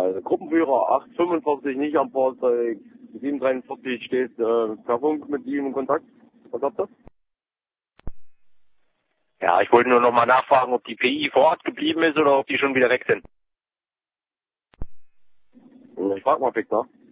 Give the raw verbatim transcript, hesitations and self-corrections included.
Also Gruppenführer acht fünfundvierzig nicht am Fahrzeug, sieben dreiundvierzig steht äh, per Funk mit ihm in Kontakt. Was habt ihr? Ja, ich wollte nur noch mal nachfragen, ob die P I vor Ort geblieben ist oder ob die schon wieder weg sind. Ich frag mal, Victor.